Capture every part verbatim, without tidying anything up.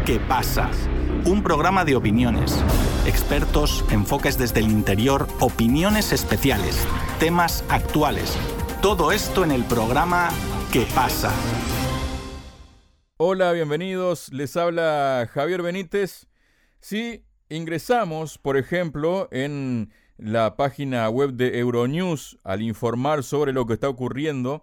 ¿Qué pasa? Un programa de opiniones, expertos, enfoques desde el interior, opiniones especiales, temas actuales. Todo esto en el programa ¿Qué pasa? Hola, bienvenidos. Les habla Javier Benítez. Si ingresamos, por ejemplo, en la página web de Euronews al informar sobre lo que está ocurriendo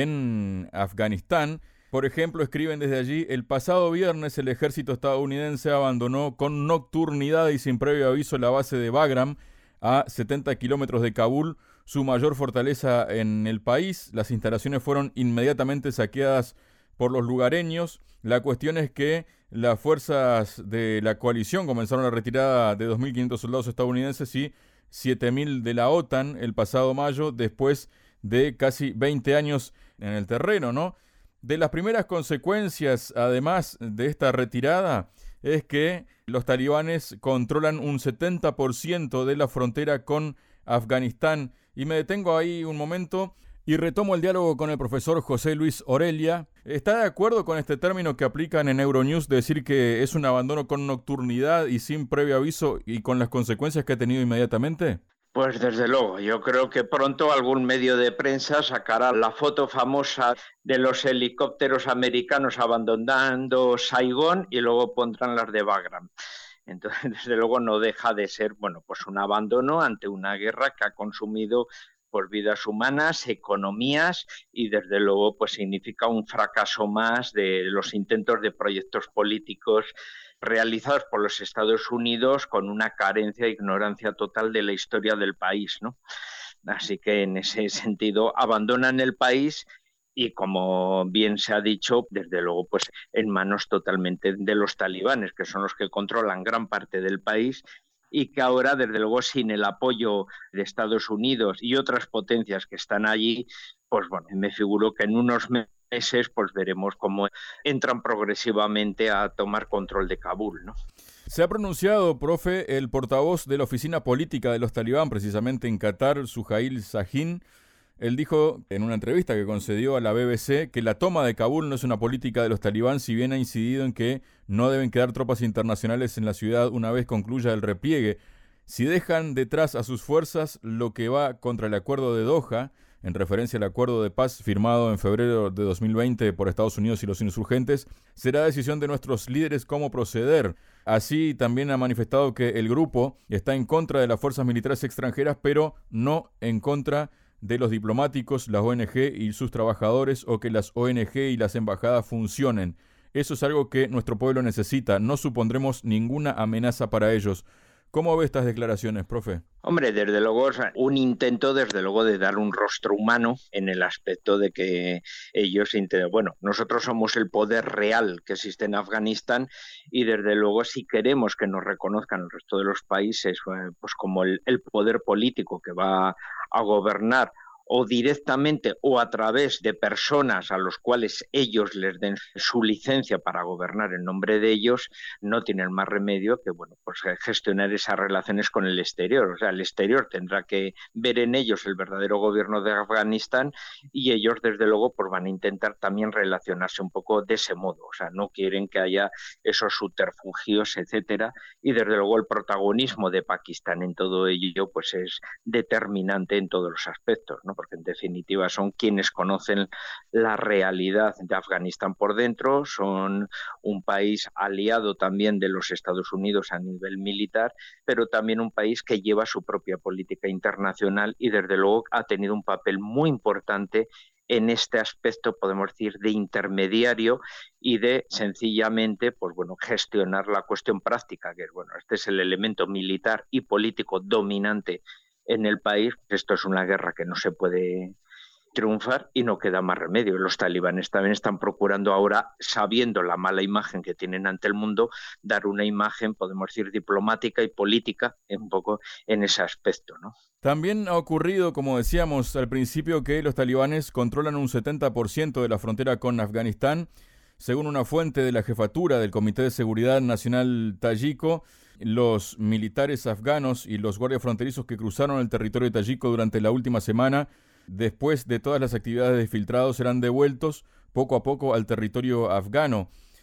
en Afganistán, por ejemplo, escriben desde allí: el pasado viernes el ejército estadounidense abandonó con nocturnidad y sin previo aviso la base de Bagram, a setenta kilómetros de Kabul, su mayor fortaleza en el país. Las instalaciones fueron inmediatamente saqueadas por los lugareños. La cuestión es que las fuerzas de la coalición comenzaron la retirada de dos mil quinientos soldados estadounidenses y siete mil de la OTAN el pasado mayo, después de casi veinte años en el terreno, ¿no? De las primeras consecuencias, además de esta retirada, es que los talibanes controlan un setenta por ciento de la frontera con Afganistán. Y me detengo ahí un momento y retomo el diálogo con el profesor José Luis Orelia. ¿Está de acuerdo con este término que aplican en Euronews de decir que es un abandono con nocturnidad y sin previo aviso y con las consecuencias que ha tenido inmediatamente? Pues desde luego, yo creo que pronto algún medio de prensa sacará la foto famosa de los helicópteros americanos abandonando Saigón y luego pondrán las de Bagram. Entonces, desde luego no deja de ser, bueno, pues un abandono ante una guerra que ha consumido pues vidas humanas, economías y desde luego pues significa un fracaso más de los intentos de proyectos políticos realizados por los Estados Unidos con una carencia e ignorancia total de la historia del país, ¿no? Así que en ese sentido abandonan el país y, como bien se ha dicho, desde luego pues en manos totalmente de los talibanes, que son los que controlan gran parte del país y que ahora, desde luego, sin el apoyo de Estados Unidos y otras potencias que están allí, pues bueno, me figuro que en unos meses pues veremos cómo entran progresivamente a tomar control de Kabul, ¿no? Se ha pronunciado, profe, el portavoz de la oficina política de los talibán, precisamente en Qatar, Suhail Sahin. Él dijo en una entrevista que concedió a la B B C que la toma de Kabul no es una política de los talibán, si bien ha incidido en que no deben quedar tropas internacionales en la ciudad una vez concluya el repliegue. Si dejan detrás a sus fuerzas, lo que va contra el acuerdo de Doha, en referencia al acuerdo de paz firmado en febrero de dos mil veinte por Estados Unidos y los insurgentes, será decisión de nuestros líderes cómo proceder. Así también ha manifestado que el grupo está en contra de las fuerzas militares extranjeras, pero no en contra de los diplomáticos, las O N Ge y sus trabajadores, o que las O N Ge y las embajadas funcionen. Eso es algo que nuestro pueblo necesita. No supondremos ninguna amenaza para ellos. ¿Cómo ve estas declaraciones, profe? Hombre, desde luego, un intento, desde luego, de dar un rostro humano en el aspecto de que ellos intentan, bueno, nosotros somos el poder real que existe en Afganistán y, desde luego, si queremos que nos reconozcan el resto de los países, pues como el, el poder político que va a gobernar, o directamente o a través de personas a los cuales ellos les den su licencia para gobernar en nombre de ellos, no tienen más remedio que, bueno, pues gestionar esas relaciones con el exterior. O sea, el exterior tendrá que ver en ellos el verdadero gobierno de Afganistán y ellos, desde luego, pues van a intentar también relacionarse un poco de ese modo. O sea, no quieren que haya esos subterfugios, etcétera. Y, desde luego, el protagonismo de Pakistán en todo ello pues es determinante en todos los aspectos, ¿no? Porque en definitiva son quienes conocen la realidad de Afganistán por dentro, son un país aliado también de los Estados Unidos a nivel militar, pero también un país que lleva su propia política internacional y desde luego ha tenido un papel muy importante en este aspecto, podemos decir, de intermediario y de sencillamente, pues bueno, gestionar la cuestión práctica, que es, bueno, este es el elemento militar y político dominante en el país. Esto es una guerra que no se puede triunfar y no queda más remedio. Los talibanes también están procurando ahora, sabiendo la mala imagen que tienen ante el mundo, dar una imagen, podemos decir, diplomática y política un poco en ese aspecto, ¿no? También ha ocurrido, como decíamos al principio, que los talibanes controlan un setenta por ciento de la frontera con Afganistán. Según una fuente de la jefatura del Comité de Seguridad Nacional tayiko, los militares afganos y los guardias fronterizos que cruzaron el territorio tayiko durante la última semana, después de todas las actividades de filtrado, serán devueltos poco a poco al territorio afgano.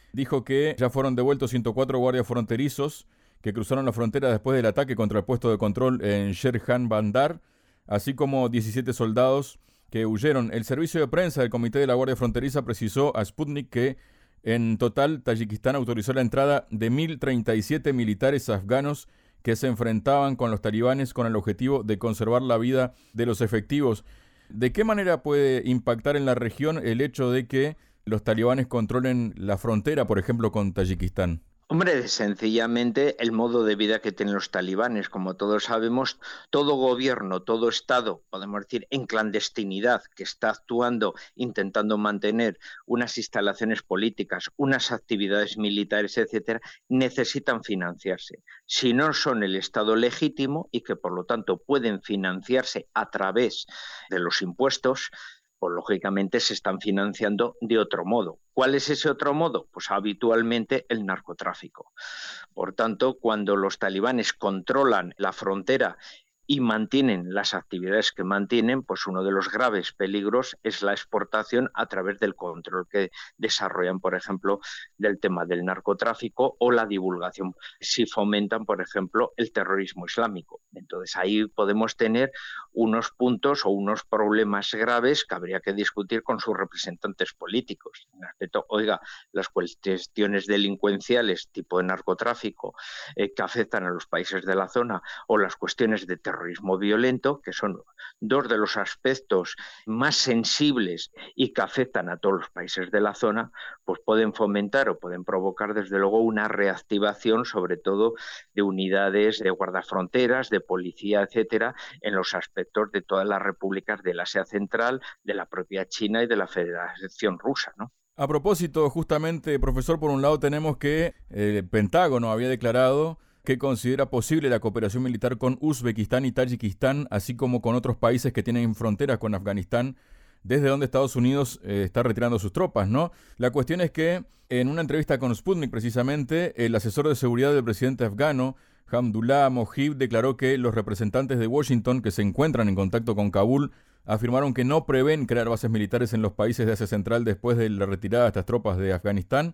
dijo que ya fueron devueltos ciento cuatro guardias fronterizos que cruzaron la frontera después del ataque contra el puesto de control en Sherhan Bandar, así como diecisiete soldados que huyeron. El servicio de prensa del Comité de la Guardia Fronteriza precisó a Sputnik que en total Tayikistán autorizó la entrada de mil treinta y siete militares afganos que se enfrentaban con los talibanes con el objetivo de conservar la vida de los efectivos. ¿De qué manera puede impactar en la región el hecho de que los talibanes controlen la frontera, por ejemplo, con Tayikistán? Hombre, sencillamente el modo de vida que tienen los talibanes. Como todos sabemos, todo gobierno, todo Estado, podemos decir, en clandestinidad, que está actuando, intentando mantener unas instalaciones políticas, unas actividades militares, etcétera, necesitan financiarse. Si no son el Estado legítimo y que por lo tanto pueden financiarse a través de los impuestos, pues lógicamente se están financiando de otro modo. ¿Cuál es ese otro modo? Pues habitualmente el narcotráfico. Por tanto, cuando los talibanes controlan la frontera y mantienen las actividades que mantienen, pues uno de los graves peligros es la exportación a través del control que desarrollan, por ejemplo, del tema del narcotráfico o la divulgación, si fomentan, por ejemplo, el terrorismo islámico. Entonces ahí podemos tener unos puntos o unos problemas graves que habría que discutir con sus representantes políticos. En respecto, oiga, las cuestiones delincuenciales tipo de narcotráfico eh, que afectan a los países de la zona o las cuestiones de terrorismo terrorismo violento, que son dos de los aspectos más sensibles y que afectan a todos los países de la zona, pues pueden fomentar o pueden provocar desde luego una reactivación, sobre todo de unidades de guardafronteras, de policía, etcétera, en los aspectos de todas las repúblicas del Asia Central, de la propia China y de la Federación Rusa, ¿no? A propósito, justamente, profesor, por un lado tenemos que el Pentágono había declarado que considera posible la cooperación militar con Uzbekistán y Tayikistán, así como con otros países que tienen fronteras con Afganistán, desde donde Estados Unidos eh, está retirando sus tropas, ¿no? La cuestión es que en una entrevista con Sputnik, precisamente, el asesor de seguridad del presidente afgano, Hamdullah Mohib, declaró que los representantes de Washington que se encuentran en contacto con Kabul afirmaron que no prevén crear bases militares en los países de Asia Central después de la retirada de estas tropas de Afganistán.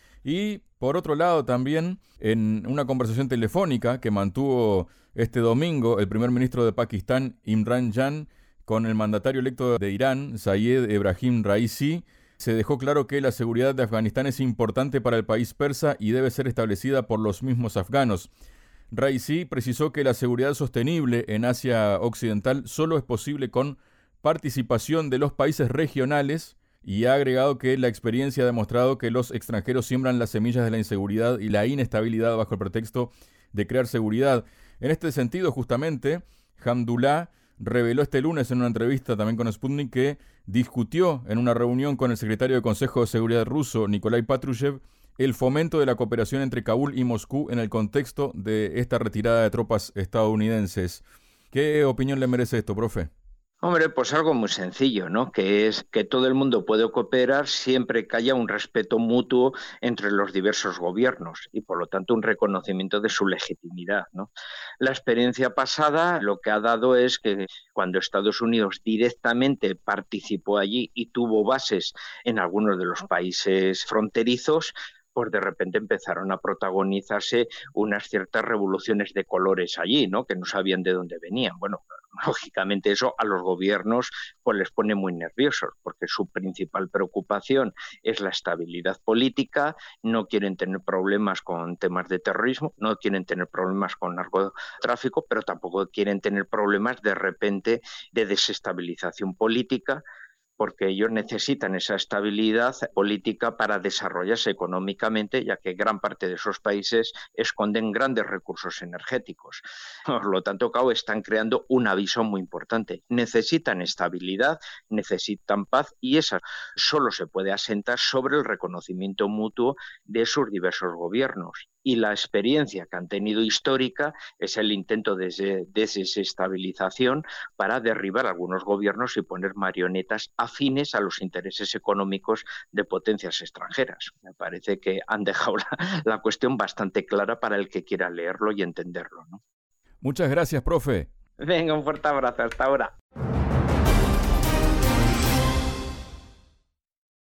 Y, por otro lado, también, en una conversación telefónica que mantuvo este domingo el primer ministro de Pakistán, Imran Khan, con el mandatario electo de Irán, Sayed Ebrahim Raisi, se dejó claro que la seguridad de Afganistán es importante para el país persa y debe ser establecida por los mismos afganos. Raisi precisó que la seguridad sostenible en Asia Occidental solo es posible con participación de los países regionales, y ha agregado que la experiencia ha demostrado que los extranjeros siembran las semillas de la inseguridad y la inestabilidad bajo el pretexto de crear seguridad. En este sentido, justamente, Hamdullah reveló este lunes en una entrevista también con Sputnik que discutió en una reunión con el secretario del Consejo de Seguridad ruso, Nikolai Patrushev, el fomento de la cooperación entre Kabul y Moscú en el contexto de esta retirada de tropas estadounidenses. ¿Qué opinión le merece esto, profe? Hombre, pues algo muy sencillo, ¿no? Que es que todo el mundo puede cooperar siempre que haya un respeto mutuo entre los diversos gobiernos y, por lo tanto, un reconocimiento de su legitimidad, ¿no? La experiencia pasada lo que ha dado es que cuando Estados Unidos directamente participó allí y tuvo bases en algunos de los países fronterizos, pues de repente empezaron a protagonizarse unas ciertas revoluciones de colores allí, ¿no? Que no sabían de dónde venían. Bueno, lógicamente eso a los gobiernos pues les pone muy nerviosos, porque su principal preocupación es la estabilidad política, no quieren tener problemas con temas de terrorismo, no quieren tener problemas con narcotráfico, pero tampoco quieren tener problemas de repente de desestabilización política, porque ellos necesitan esa estabilidad política para desarrollarse económicamente, ya que gran parte de esos países esconden grandes recursos energéticos. Por lo tanto, claro, están creando un aviso muy importante. Necesitan estabilidad, necesitan paz, y esa solo se puede asentar sobre el reconocimiento mutuo de sus diversos gobiernos. Y la experiencia que han tenido histórica es el intento de desestabilización para derribar algunos gobiernos y poner marionetas afines a los intereses económicos de potencias extranjeras. Me parece que han dejado la, la cuestión bastante clara para el que quiera leerlo y entenderlo, ¿no? Muchas gracias, profe. Venga, un fuerte abrazo. Hasta ahora.